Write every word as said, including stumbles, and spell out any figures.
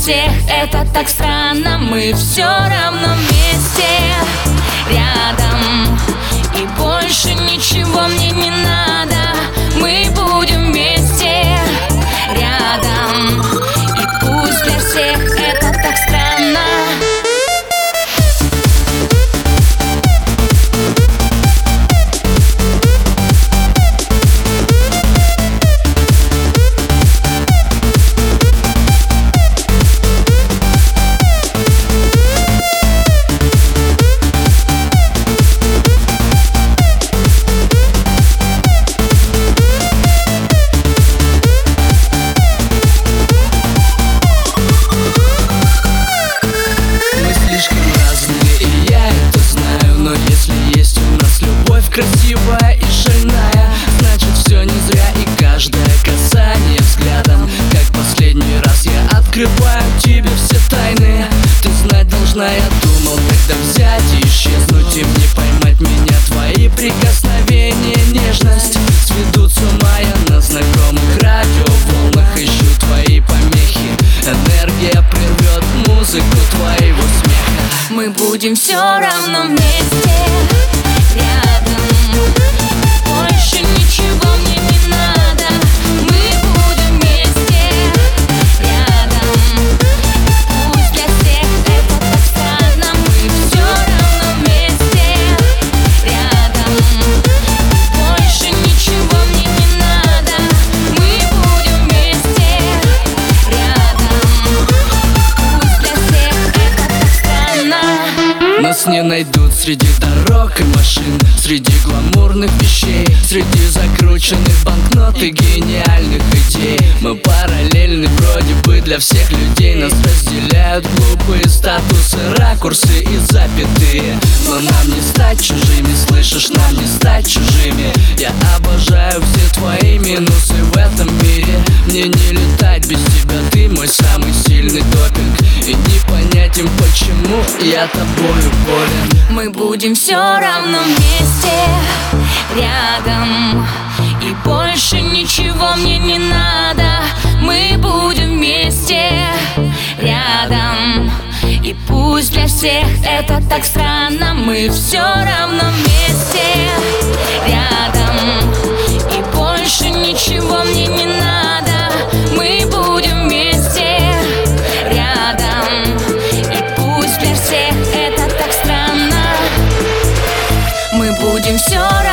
всех это так странно. Мы все равно вместе, рядом, и больше ничего мне не надо. Мы будем вместе, рядом, и пусть для всех это так странно. Красивая и шальная, значит все не зря. И каждое касание взглядом, как последний раз я открываю тебе все тайны. Ты знать должна, я думал тогда взять и исчезнуть, и мне поймать меня твои прикосновения. Нежность сведут с ума я на знакомых радиоволнах. Ищу твои помехи, энергия прервет музыку твоего смеха. Мы будем все равно вместе, рядом, больше ничего мне не надо. Мы будем вместе, рядом, пусть для всех это так странно. Мы все равно вместе, рядом, больше ничего мне не надо. Мы будем вместе, рядом, пусть для всех это так странно. Нас не найдут среди дорог и машин, среди гламурных вещей, среди закрученных банкнот и гениальных идей. Мы параллельны вроде бы для всех людей. Нас разделяют глупые статусы, ракурсы и запятые. Но нам не стать чужими, слышишь, нам не стать чужими. Я обожаю все твои минусы в этом мире. Мне не летать без тебя, ты мой самый сильный допинг. И непонятен, почему я тобою болен. Мы будем все равно вместе, рядом, и больше ничего мне не надо. Мы будем вместе, рядом, и пусть для всех это так странно. Мы все равно вместе, рядом, и больше ничего мне не надо. Мы будем вместе, рядом, и пусть для всех это так странно. Мы будем все